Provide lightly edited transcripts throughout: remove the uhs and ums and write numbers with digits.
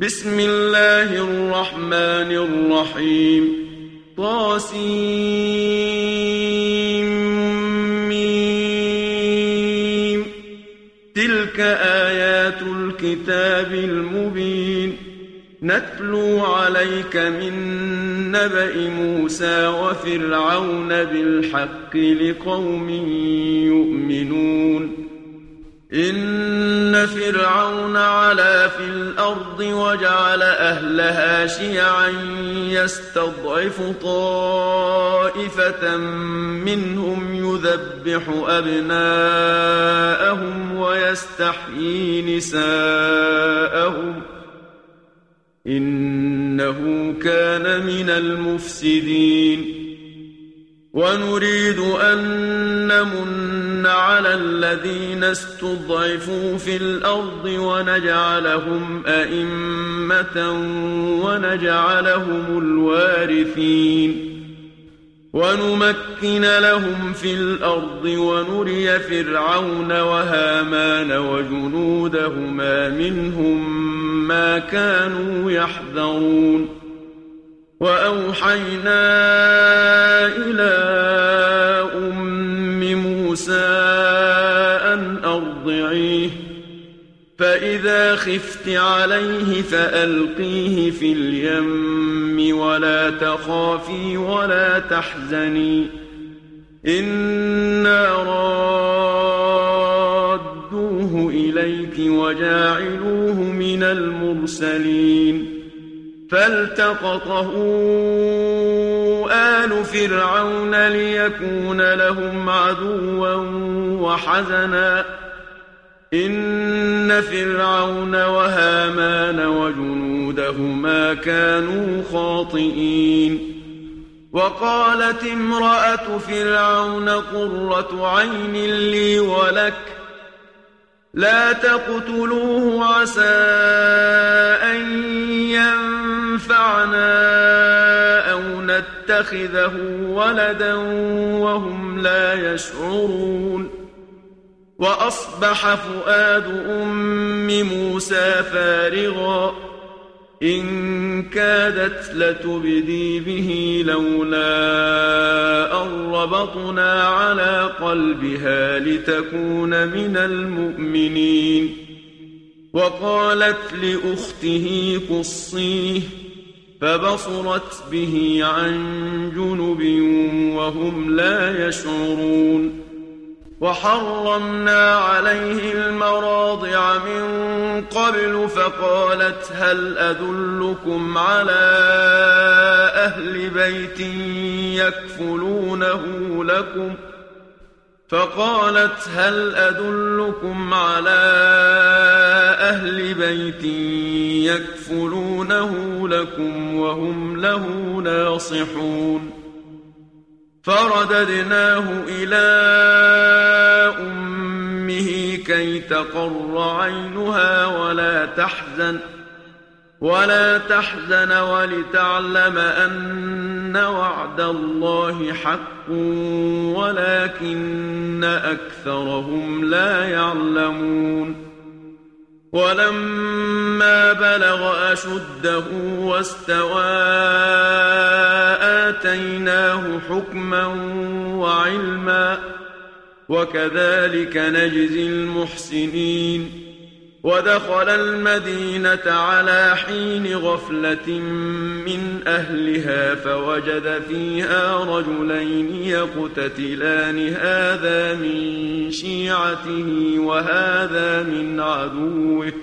بسم الله الرحمن الرحيم طاسيم تلك آيات الكتاب المبين نتلو عليك من نبأ موسى وفرعون بالحق لقوم يؤمنون إن فرعون علا في الأرض وجعل أهلها شيعا يستضعف طائفة منهم يذبح أبناءهم ويستحيي نساءهم إنه كان من المفسدين ونريد أن نمن على الذين استضعفوا في الأرض ونجعلهم أئمة ونجعلهم الوارثين ونمكن لهم في الأرض ونري فرعون وهامان وجنودهما منهم ما كانوا يحذرون وأوحينا إلى أم موسى أن أرضعيه فإذا خفت عليه فألقيه في اليم ولا تخافي ولا تحزني إنا رادوه إليك وجاعلوه من المرسلين فالتقطه آل فرعون ليكون لهم عدوا وحزنا إن فرعون وهامان وجنودهما كانوا خاطئين وقالت امرأة فرعون قرة عين لي ولك لا تقتلوه عسى أن ينفعنا أو نتخذه ولدا وهم لا يشعرون وأصبح فؤاد أم موسى فارغا إن كادت لتبدي به لولا أن ربطنا على قلبها لتكون من المؤمنين وقالت لأخته قصيه فبصرت به عن جنب وهم لا يشعرون وحرمنا عليه المراضع من قبل فقالت هل أدلكم على أهل بيت يكفلونه لكم وهم له ناصحون فرددناه إلى أمه كي تقر عينها ولا تحزن ولتعلم أن وعد الله حق ولكن أكثرهم لا يعلمون ولما بلغ أشده واستوى آتيناه حكما وعلما وكذلك نجزي المحسنين ودخل المدينة على حين غفلة من أهلها فوجد فيها رجلين يقتتلان هذا من شيعته وهذا من عدوه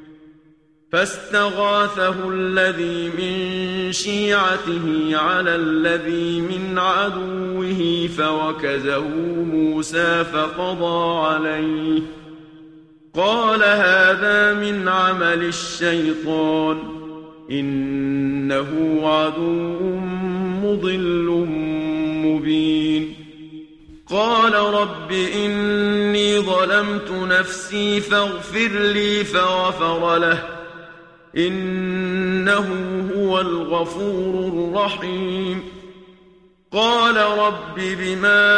فاستغاثه الذي من شيعته على الذي من عدوه فوكزه موسى فقضى عليه قال هذا من عمل الشيطان إنه عدو مضل مبين قال رب إني ظلمت نفسي فاغفر لي فغفر له إنه هو الغفور الرحيم قال رب بما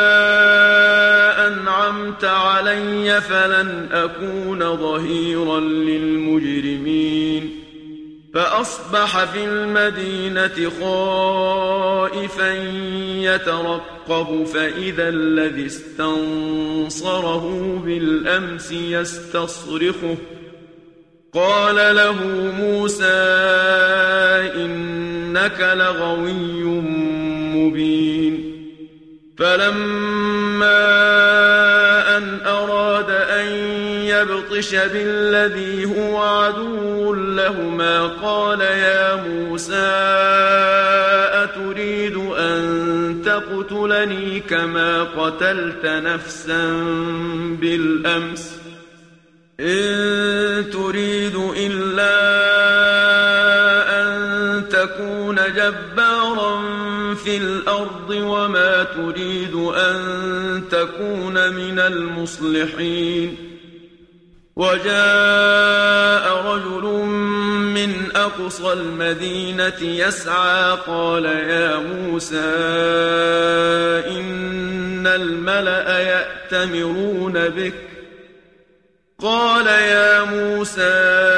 أنعمت علي فلن أكون ظهيرا للمجرمين فأصبح في المدينة خائفا يترقب فإذا الذي استنصره بالأمس يستصرخه قال له موسى إنك لغوي مبين فلما أن أراد أن يبطش بالذي هو عدو لهما قال يا موسى أتريد أن تقتلني كما قتلت نفسا بالأمس إن تريد إلا أن تكون جبارا في الأرض وما تريد أن تكون من المصلحين وجاء رجل من أقصى المدينة يسعى قال يا موسى إن الملأ يأتمرون بك قال يا موسى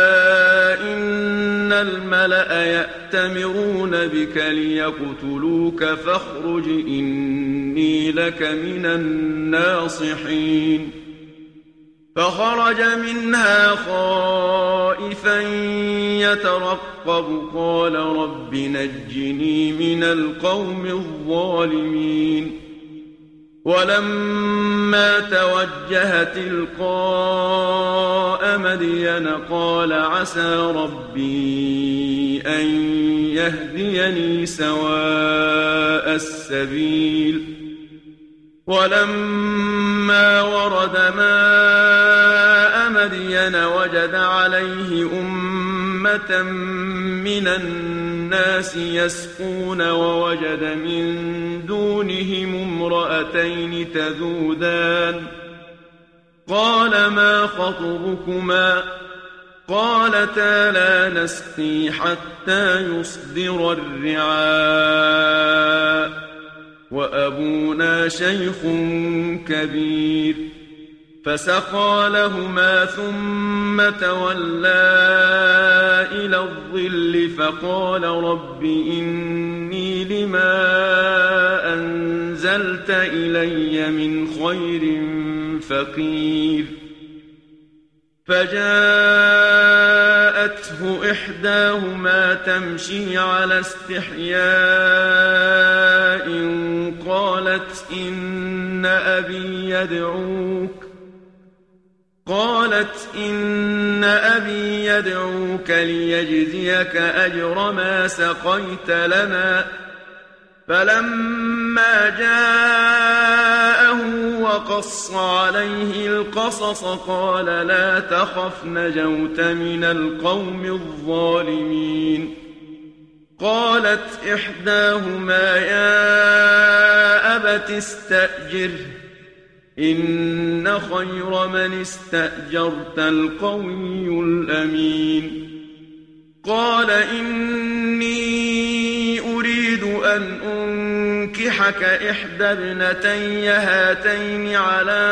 إن الملأ يأتمرون بك ليقتلوك فاخرج إني لك من الناصحين فخرج منها خائفا يترقب قال رب نجني من القوم الظالمين ولما توجه تلقاء مدين قال عسى ربي أن يهديني سواء السبيل ولما ورد ماء مدين وجد عليه أمة من الناس يسقون ووجد من دونهم امرأتين تذودان قال ما خطبكما قالتا لا نسقي حتى يصدر الرعاء وأبونا شيخ كبير فسقى لهما ثم تولى إلى الظل فقال رب إني لما أنزلت إلي من خير فقير فجاءته إحداهما تمشي على استحياء قالت إن أبي يدعوك ليجزيك أجر ما سقيت لنا فلما جاءه وقص عليه القصص قال لا تخف نجوت من القوم الظالمين قالت إحداهما يا أبت استأجره إن خير من استأجرت القوي الأمين قال إني أريد أن أنكحك إحدى ابنتي هاتين على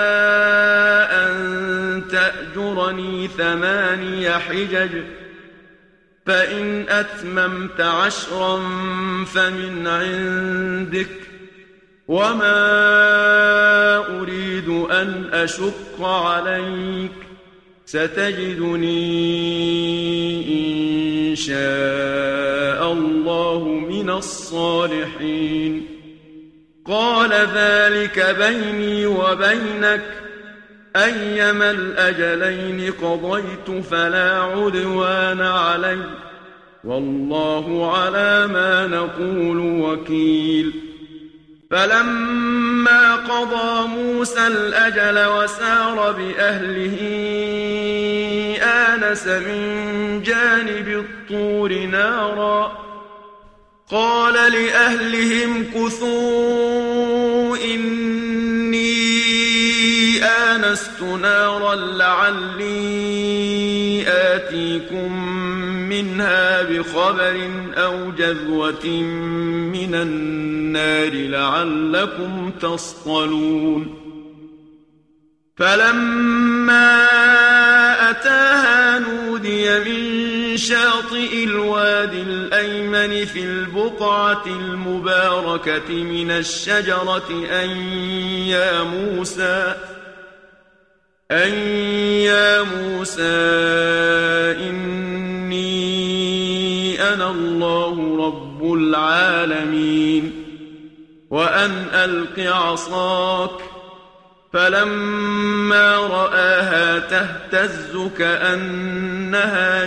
أن تأجرني 8 حجج فإن أتممت 10 فمن عندك وما أريد أن أشق عليك ستجدني إن شاء الله من الصالحين قال ذلك بيني وبينك أيما الأجلين قضيت فلا عدوان علي والله على ما نقول وكيل فلما قضى موسى الأجل وسار بأهله آنس من جانب الطور نارا قال لأهلهم كثوا إني آنست نارا لعلي آتيكم منها بخبر أو جذوة من النار لعلكم تصطلون فلما أتاها نودي من شاطئ الوادي الأيمن في البقعة المباركة من الشجرة أن يا موسى إني أنا الله رب العالمين وأن ألق عصاك. فلما رآها تهتز كأنها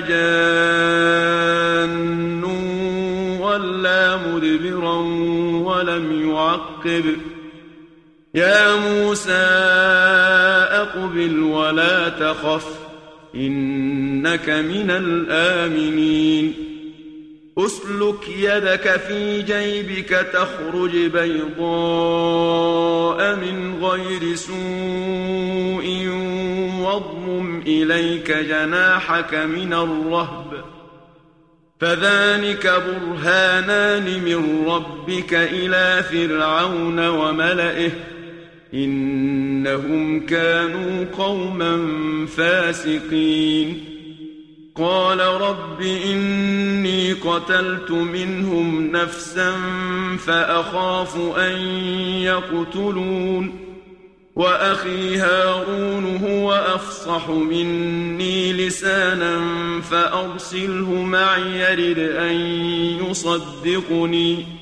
جان ولا مدبرا ولم يعقب. يا موسى أقبل ولا تخف إنك من الآمنين. أسلك يدك في جيبك تخرج بيضاء من غير سوء واضمم إليك جناحك من الرهب فذلك برهانان من ربك إلى فرعون وملئه إنهم كانوا قوما فاسقين. قال رب إني قتلت منهم نفسا فأخاف أن يقتلون وأخي هارون هو أفصح مني لسانا فأرسله معي يرد أن يصدقني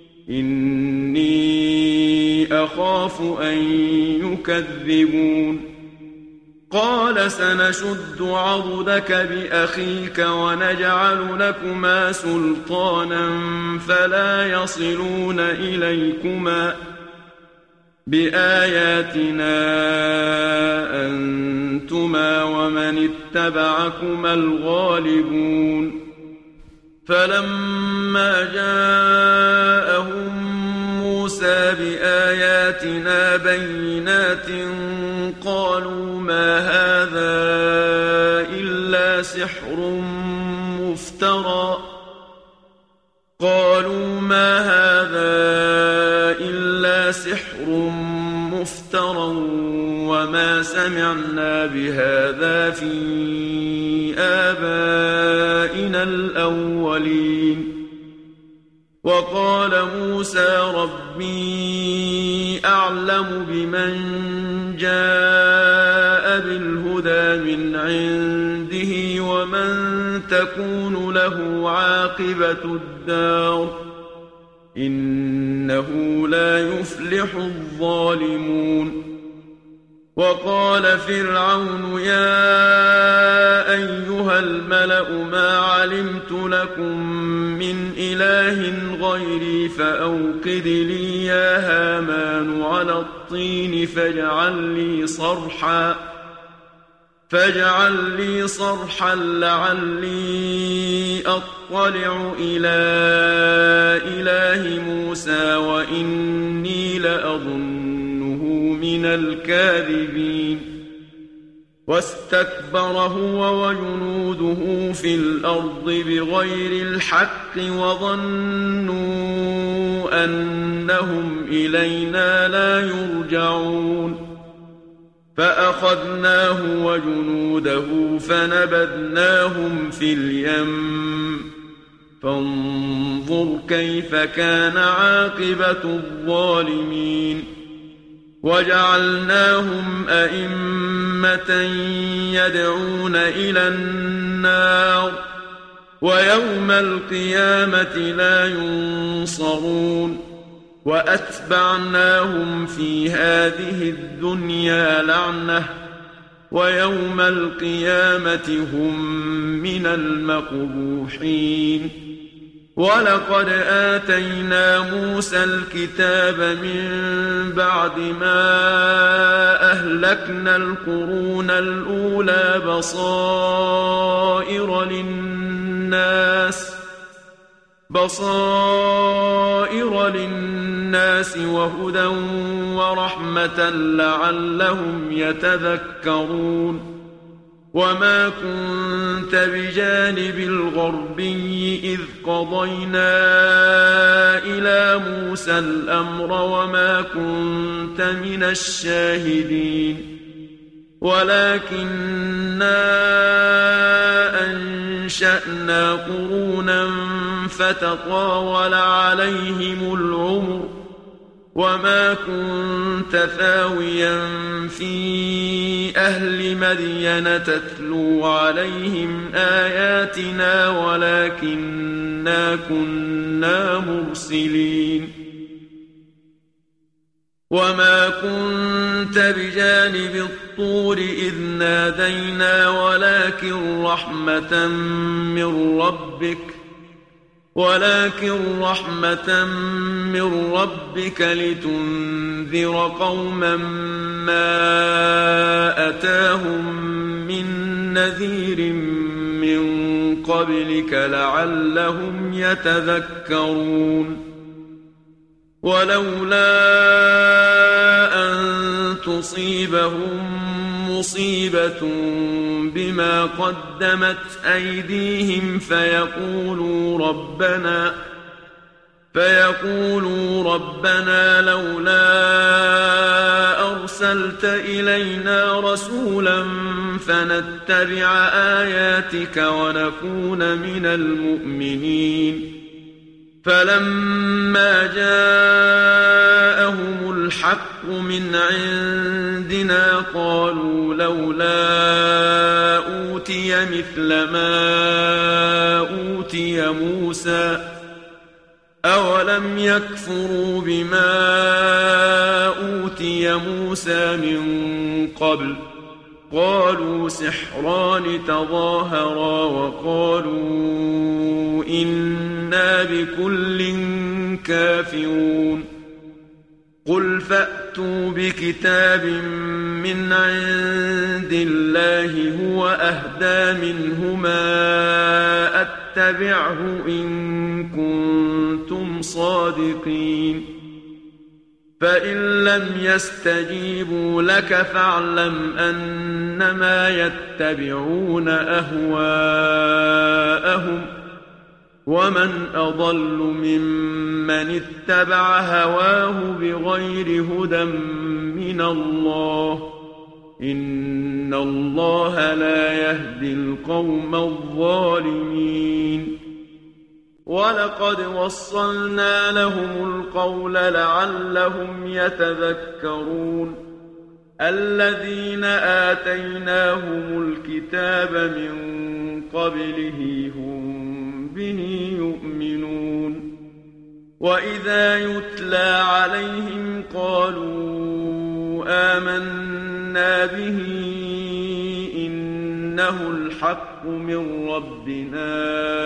إني أخاف أن يكذبون. قال سنشد عضدك بأخيك ونجعل لكما سلطانا فلا يصلون إليكما بآياتنا أنتما ومن اتبعكما الغالبون. فلما جاءهم موسى بآياتنا بينات قالوا ما هذا إلا سحر مفترى وما سمعنا بهذا في آبائنا الأولين. وقال موسى ربي أعلم بمن جاء بالهدى من عنده ومن تكون له عاقبة الدار إنه لا يفلح الظالمون. وقال فرعون يا أيها الملأ ما علمت لكم من إله غيري فأوقد لي يا هامان على الطين فاجعل لي صرحا لعلي أطلع إلى إله موسى وإني لأظنه من الكاذبين. واستكبر هو وجنوده في الأرض بغير الحق وظنوا أنهم إلينا لا يرجعون. فأخذناه وجنوده فنبذناهم في اليم فانظر كيف كان عاقبة الظالمين. وجعلناهم أئمة يدعون إلى النار ويوم القيامة لا ينصرون. وأتبعناهم في هذه الدنيا لعنة ويوم القيامة هم من المقبوحين. ولقد آتينا موسى الكتاب من بعد ما أهلكنا القرون الأولى بصائر للناس وهدى ورحمة لعلهم يتذكرون. وما كنت بجانب الغربي إذ قضينا إلى موسى الأمر وما كنت من الشاهدين. ولكننا أنشأنا قرونا فتطاول عليهم العمر وما كنت ثاويا في أهل مدين تتلو عليهم آياتنا ولكننا كنا مرسلين وما كنت بجانب الطور إذ نادينا ولكن رحمة من ربك لتنذر قوما ما أتاهم من نذير من قبلك لعلهم يتذكرون ولولا أن تصيبهم مصيبة بما قدمت أيديهم فيقولوا ربنا لولا أرسلت إلينا رسولا فنتبع آياتك ونكون من المؤمنين فلما جاءهم الحق من عندنا قالوا لولا أوتي مثل ما أوتي موسى أولم يكفروا بما أوتي موسى من قبل قالوا سحران تظاهرا وقالوا إنا بكل كافرون قل فأتوا بكتاب من عند الله هو أهدى منهما أتبعه إن كنتم صادقين فإن لم يستجيبوا لك فاعلم أنما يتبعون أهواءهم ومن أضل ممن اتبع هواه بغير هدى من الله إن الله لا يهدي القوم الظالمين ولقد وصلنا لهم القول لعلهم يتذكرون الذين آتيناهم الكتاب من قبله هم به يؤمنون وإذا يتلى عليهم قالوا آمنا به إنه الحق من ربنا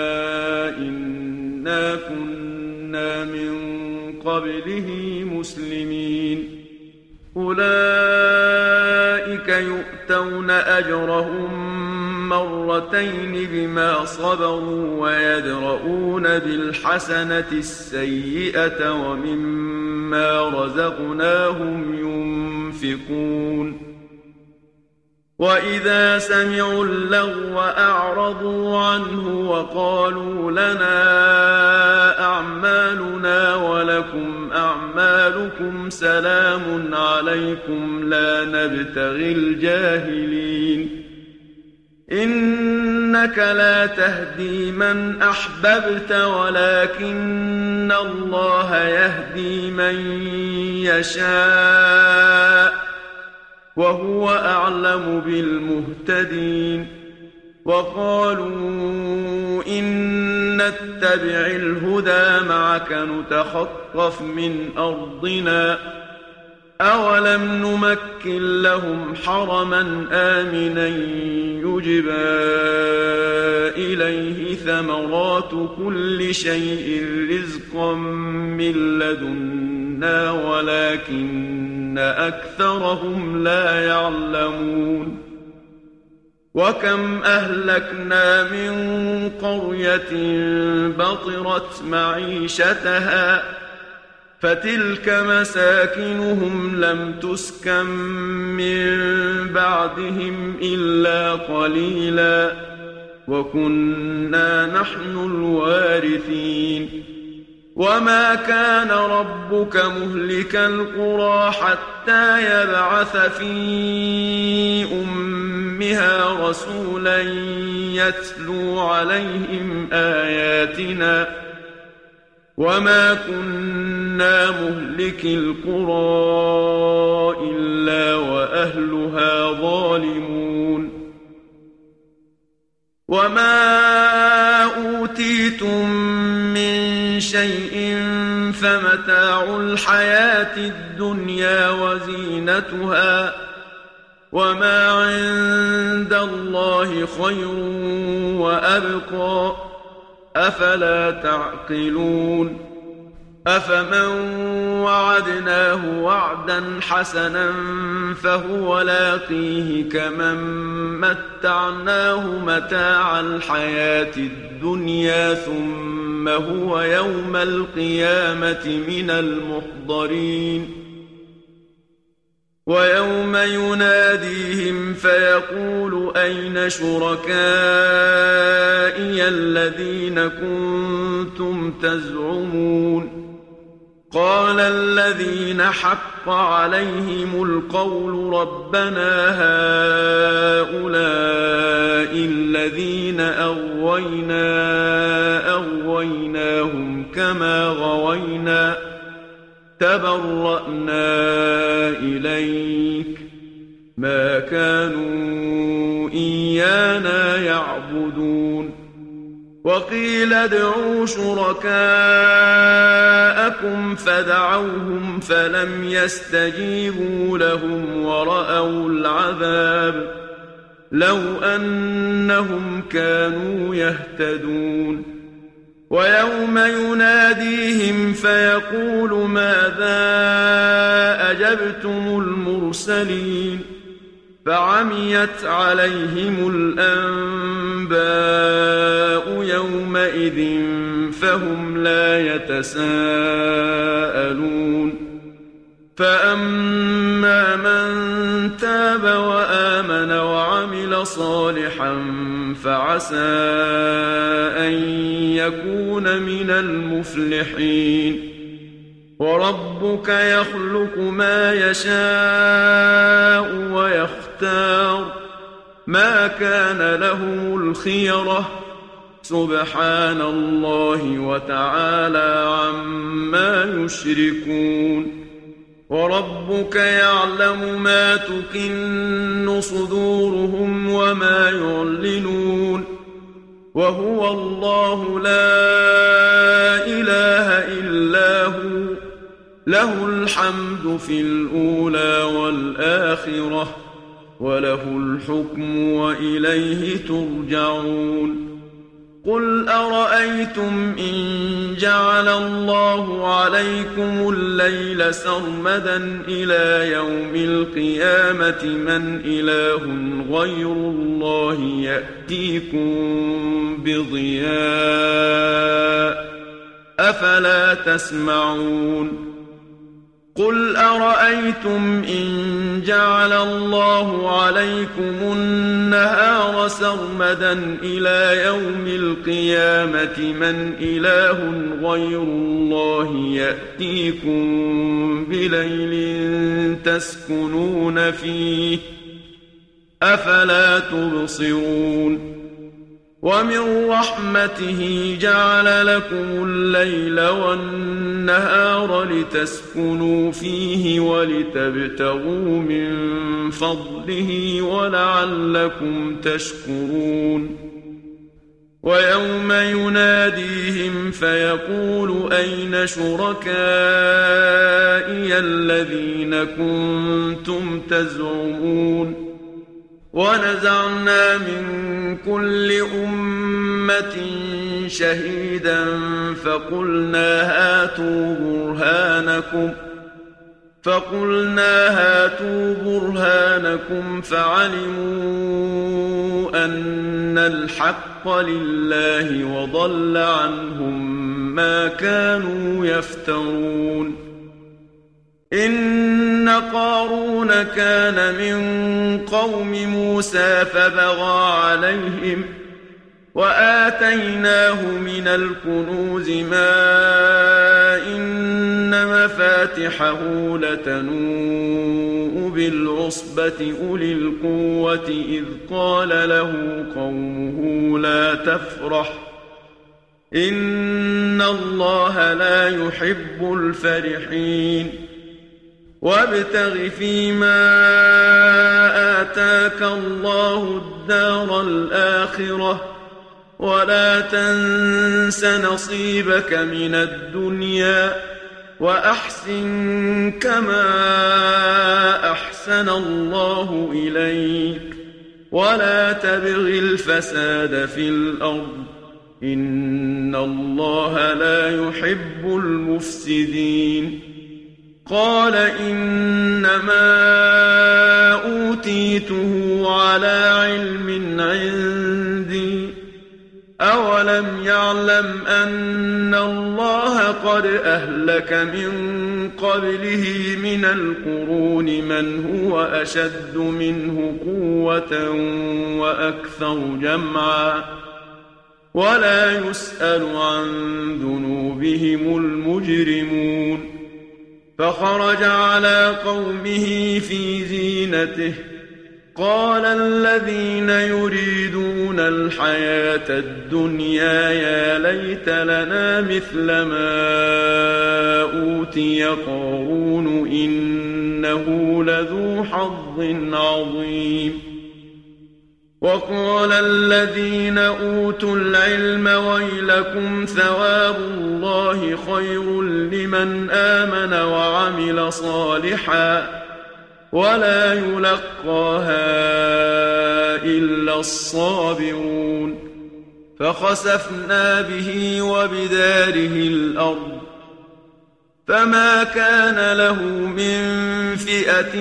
إنا كنا من قبله مسلمين أولئك يؤتون أجرهم مرتين بما صبروا ويدرؤون بالحسنة السيئة ومما رزقناهم ينفقون وإذا سمعوا اللغو أعرضوا عنه وقالوا لنا أعمالنا ولكم أعمالكم سلام عليكم لا نبتغي الجاهلين إنك لا تهدي من أحببت ولكن الله يهدي من يشاء وهو أعلم بالمهتدين وقالوا إن نتبع الهدى معك نتخطف من أرضنا أولم نمكن لهم حرما آمنا يجبى إليه ثمرات كل شيء رزقا من لدنا ولكن أكثرهم لا يعلمون وكم أهلكنا من قرية بطرت معيشتها فتلك مساكنهم لم تسكن من بعدهم إلا قليلا وكنا نحن الوارثين وما كان ربك مهلك القرى حتى يبعث في أمها رسولا يتلو عليهم آياتنا وما كنا مهلك القرى إلا وأهلها ظالمون وما أوتيتم من شيء فمتاع الحياة الدنيا وزينتها وما عند الله خير وأبقى أفلا تعقلون أفمن وعدناه وعدا حسنا فهو لاقيه كمن متعناه متاع الحياة الدنيا ثم هو يوم القيامة من المحضرين ويوم يناديهم فيقول أين شركائي الذين كنتم تزعمون قال الذين حق عليهم القول ربنا هؤلاء الذين أغويناهم كما غوينا تبرأنا إليك ما كانوا إيانا يعبدون وقيل ادعوا شركاءكم فدعوهم فلم يستجيبوا لهم ورأوا العذاب لو أنهم كانوا يهتدون ويوم يناديهم فيقول ماذا أجبتم المرسلين فعميت عليهم الأنباء يومئذ فهم لا يتساءلون فأما من تاب وآمن وعمل صالحا فعسى أن يكون من المفلحين وربك يخلق ما يشاء ويختار ما كان لهم الخيرة سبحان الله وتعالى عما يشركون وربك يعلم ما تكن صدورهم وما يعلنون وهو الله لا إله إلا هو له الحمد في الأولى والآخرة وله الحكم وإليه ترجعون قل أرأيتم إن جعل الله عليكم الليل سرمدا إلى يوم القيامة من إله غير الله يأتيكم بضياء أفلا تسمعون قل أرأيتم إن جعل الله عليكم النهار سرمدا إلى يوم القيامة من إله غير الله يأتيكم بليل تسكنون فيه أفلا تبصرون ومن رحمته جعل لكم الليل والنهار لتسكنوا فيه ولتبتغوا من فضله ولعلكم تشكرون ويوم يناديهم فيقول أين شركائي الذين كنتم تزعمون ونزعنا من كل أمة شهيدا فقلنا هاتوا برهانكم فعلموا أن الحق لله وضل عنهم ما كانوا يفترون إن قارون كان من قوم موسى فبغى عليهم وآتيناه من الكنوز ما إن مفاتحه لتنوء بالعصبة أولي القوة إذ قال له قومه لا تفرح إن الله لا يحب الفرحين وابتغ فيما آتاك الله الدار الآخرة ولا تنس نصيبك من الدنيا وأحسن كما أحسن الله إليك ولا تبغ الفساد في الأرض إن الله لا يحب المفسدين قال إنما أوتيته على علم عندي أولم يعلم أن الله قد أهلك من قبله من القرون من هو أشد منه قوة وأكثر جمعا ولا يسأل عن ذنوبهم المجرمون فخرج على قومه في زينته قال الذين يريدون الحياة الدنيا يا ليت لنا مثل ما أوتي قارون إنه لذو حظ عظيم وقال الذين أوتوا العلم ويلكم ثواب الله خير لمن آمن وعمل صالحا ولا يلقاها إلا الصابرون فخسفنا به وبداره الأرض فما كان له من فئة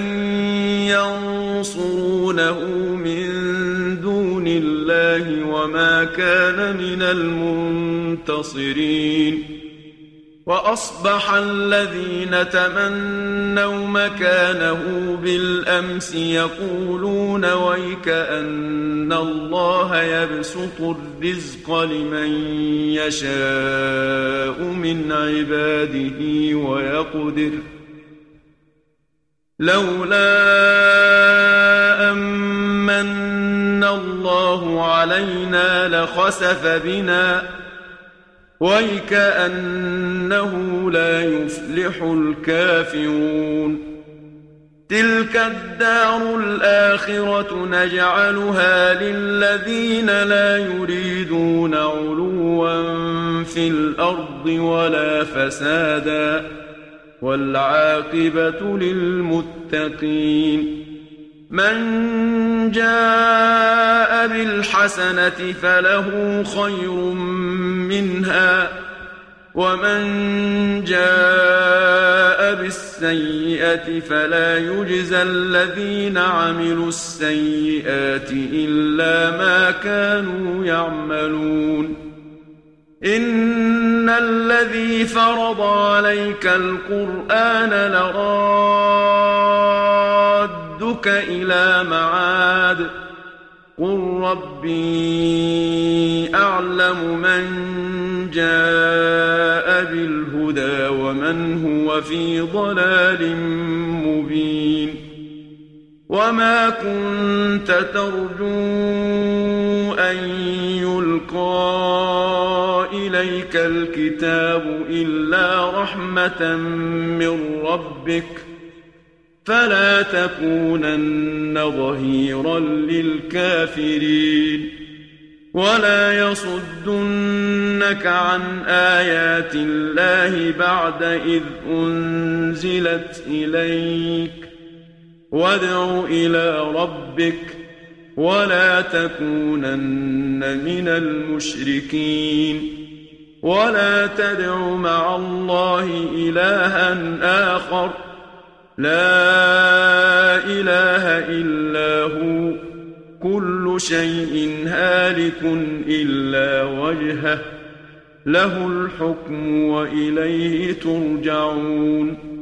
ينصرونه من دون الله وما كان من المنتصرين وأصبح الذين تمنوا مكانه بالأمس يقولون ويك أن الله يبسط الرزق لمن يشاء من عباده ويقدر لولا أمن الله علينا لخسف بنا ويكأنه لا يفلح الكافرون تلك الدار الآخرة نجعلها للذين لا يريدون علوا في الأرض ولا فسادا والعاقبة للمتقين من جاء بالحسنة فله خير منها ومن جاء بالسيئة فلا يجزى الذين عملوا السيئات إلا ما كانوا يعملون إن الذي فرض عليك القرآن لرادك إلى معاد قل ربي أعلم من جاء بالهدى ومن هو في ضلال مبين وما كنت ترجو أن يلقى إليك الكتاب إلا رحمة من ربك فلا تكونن ظهيرا للكافرين ولا يصدنك عن آيات الله بعد إذ أنزلت إليك وادع إلى ربك ولا تكونن من المشركين ولا تدع مع الله إلها آخر لا إله إلا هو كل شيء هالك إلا وجهه له الحكم وإليه ترجعون